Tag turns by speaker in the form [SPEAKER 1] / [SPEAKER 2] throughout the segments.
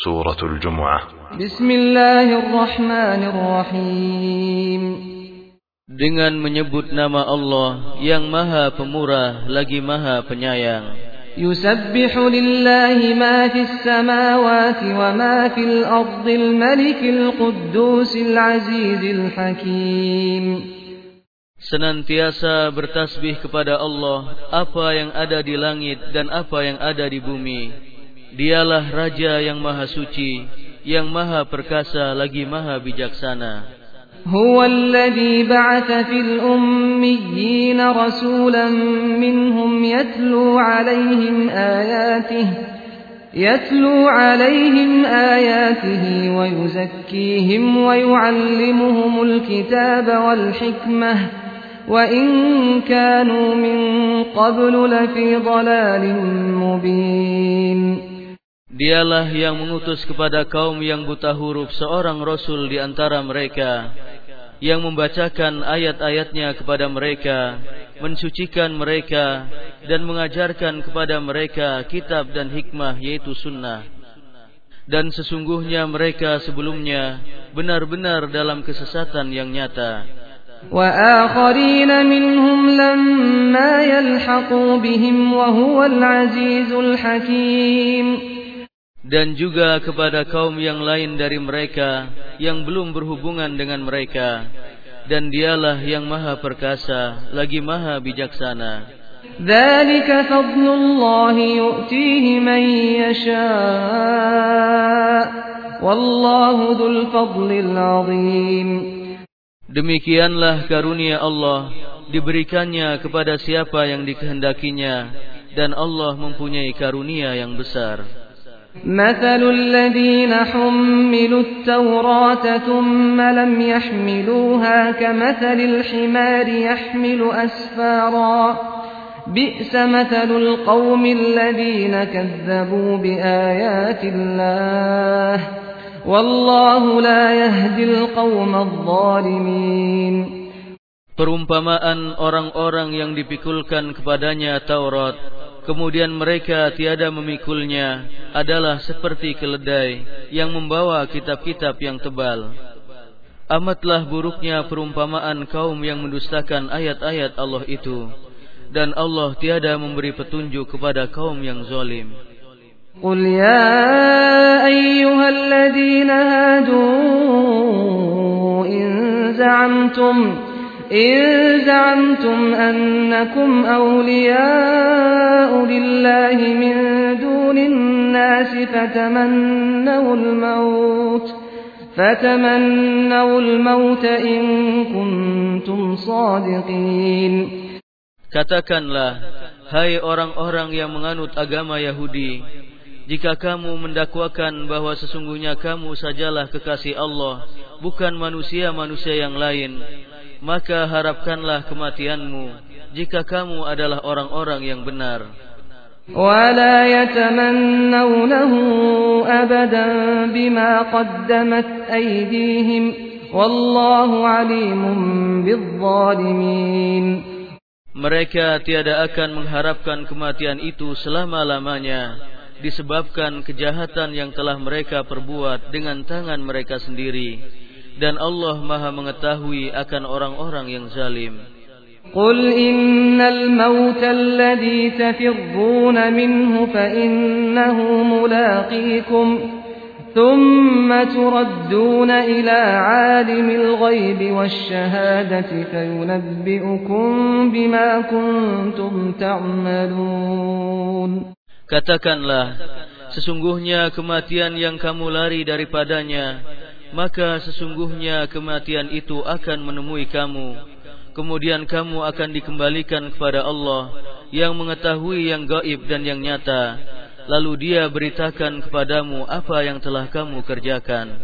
[SPEAKER 1] سورة الجمعة.
[SPEAKER 2] بسم الله الرحمن الرحيم.
[SPEAKER 3] Dengan menyebut nama Allah yang Maha Pemurah lagi Maha Penyayang.
[SPEAKER 2] Yusabbihu lillahi ma fis samawati wa ma fil ardil malikil quddusil azizil hakim.
[SPEAKER 3] Senantiasa bertasbih kepada Allah apa yang ada di langit dan apa yang ada di bumi. Dialah Raja yang Maha Suci, yang Maha Perkasa lagi Maha Bijaksana.
[SPEAKER 2] Huwa alladhi ba'atha fil ummiyyin rasulan minhum yatlu 'alayhim ayatihi wa yuzakkihim wa yu'allimuhumul kitaba wal hikmah wa in kanu min qablu lafi dhalalin mubin.
[SPEAKER 3] Dialah yang mengutus kepada kaum yang buta huruf seorang Rasul di antara mereka, yang membacakan ayat-ayatnya kepada mereka, mensucikan mereka, dan mengajarkan kepada mereka kitab dan hikmah yaitu sunnah. Dan sesungguhnya mereka sebelumnya benar-benar dalam kesesatan yang nyata.
[SPEAKER 2] وَآخَرِينَ مِنْهُمْ لَمَّا يَلْحَقُوا بِهِمْ وَهُوَ الْعَزِيزُ الْحَكِيمُ.
[SPEAKER 3] Dan juga kepada kaum yang lain dari mereka yang belum berhubungan dengan mereka, dan dialah yang Maha Perkasa lagi Maha Bijaksana.
[SPEAKER 2] ذَلِكَ فَضْلُ اللَّهِ يُؤْتِيهِ مَن يَشَاءُ وَاللَّهُ ذُو الْفَضْلِ الْعَظِيمِ.
[SPEAKER 3] Demikianlah karunia Allah, diberikannya kepada siapa yang dikehendakinya, dan Allah mempunyai karunia yang besar.
[SPEAKER 2] مثل الذين حملوا التوراة ثم لم يحملوها كمثل الحمار يحمل أسفارا بئس مثل القوم الذين كذبوا بآيات الله والله لا يهدي القوم الظالمين.
[SPEAKER 3] Perumpamaan orang-orang yang dipikulkan kepadanya Taurat, kemudian mereka tiada memikulnya, adalah seperti keledai yang membawa kitab-kitab yang tebal. Amatlah buruknya perumpamaan kaum yang mendustakan ayat-ayat Allah itu, dan Allah tiada memberi petunjuk kepada kaum yang zalim.
[SPEAKER 2] Qul ya ayyuhalladzina hadu إن زعمتم أنكم أولياء لله من دون الناس فتمنوا الموت إن كنتم صادقين.
[SPEAKER 3] Katakanlah, hai orang-orang yang menganut agama Yahudi, jika kamu mendakwakan bahwa sesungguhnya kamu sajalah kekasih Allah, bukan manusia-manusia yang lain, maka harapkanlah kematianmu jika kamu adalah orang-orang yang benar.
[SPEAKER 2] وَلَا يَتَمَنَّوْنَهُ أَبَدًا بِمَا قَدَّمَتْ أَيْدِيهِمْ وَاللَّهُ عَلِيمٌ بِالظَّالِمِينَ.
[SPEAKER 3] Mereka tiada akan mengharapkan kematian itu selama-lamanya, disebabkan kejahatan yang telah mereka perbuat dengan tangan mereka sendiri, dan Allah Maha mengetahui akan orang-orang yang zalim.
[SPEAKER 2] Qul innal mauta alladhi tafirruna minhu fa innahu mulaqikum thumma turadduna ila 'alimil ghaibi wasyahadati fayunabbi'ukum bima kuntum ta'malun.
[SPEAKER 3] Katakanlah, sesungguhnya kematian yang kamu lari daripadanya, maka sesungguhnya kematian itu akan menemui kamu. Kemudian kamu akan dikembalikan kepada Allah yang mengetahui yang gaib dan yang nyata. Lalu Dia beritakan kepadamu apa yang telah kamu kerjakan.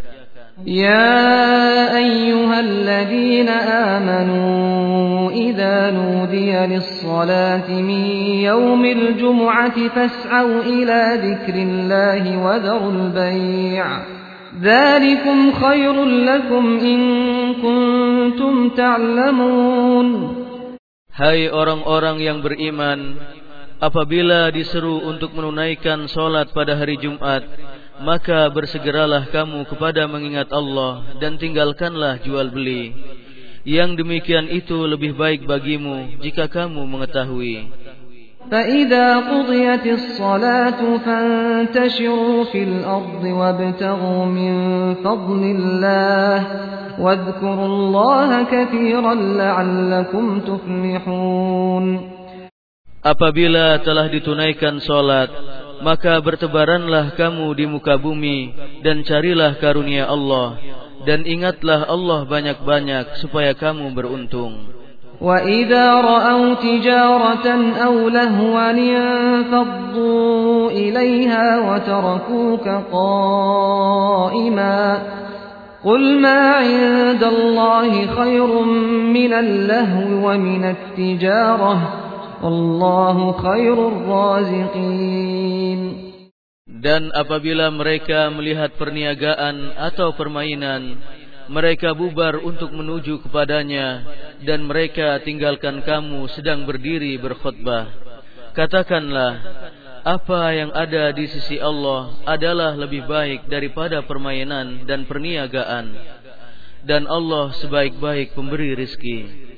[SPEAKER 2] Ya ayyuhalladzina amanu idza nudiya lis-salati min yaumil jumu'ati fas'au ila dzikrillahi wa dzarul bai'. ذَلِكُمْ خَيْرٌ لَكُمْ إِن كُنتُمْ تَعْلَمُونَ.
[SPEAKER 3] Hai orang-orang yang beriman, apabila diseru untuk menunaikan solat pada hari Jumat, maka bersegeralah kamu kepada mengingat Allah dan tinggalkanlah jual beli. Yang demikian itu lebih baik bagimu jika kamu mengetahui.
[SPEAKER 2] فَإِذَا قُضِيَتِ الصَّلَاةُ فَانتَشِرُوا فِي الْأَرْضِ وَابْتَغُوا مِنْ فَضْلِ اللَّهِ وَاذْكُرُوا اللَّهَ كَثِيرًا لَعَلَّكُمْ تُفْلِحُونَ.
[SPEAKER 3] Apabila telah ditunaikan salat, maka bertebaranlah kamu di muka bumi dan carilah karunia Allah, dan ingatlah Allah banyak-banyak supaya kamu beruntung.
[SPEAKER 2] وَإِذَا رَأَوْا تِجَارَةً أَوْ لَهْوًا انفَضُّوا إِلَيْهَا وَتَرَكُوكَ قَائِمًا قُلْ مَا عِندَ اللَّهِ خَيْرٌ مِنَ اللَّهْوِ وَمِنَ التِّجَارَةِ وَاللَّهُ خَيْرُ الرَّازِقِينَ.
[SPEAKER 3] Dan apabila mereka melihat perniagaan atau permainan, mereka bubar untuk menuju kepadanya, dan mereka tinggalkan kamu sedang berdiri berkhutbah. Katakanlah, apa yang ada di sisi Allah adalah lebih baik daripada permainan dan perniagaan, dan Allah sebaik-baik pemberi rizki.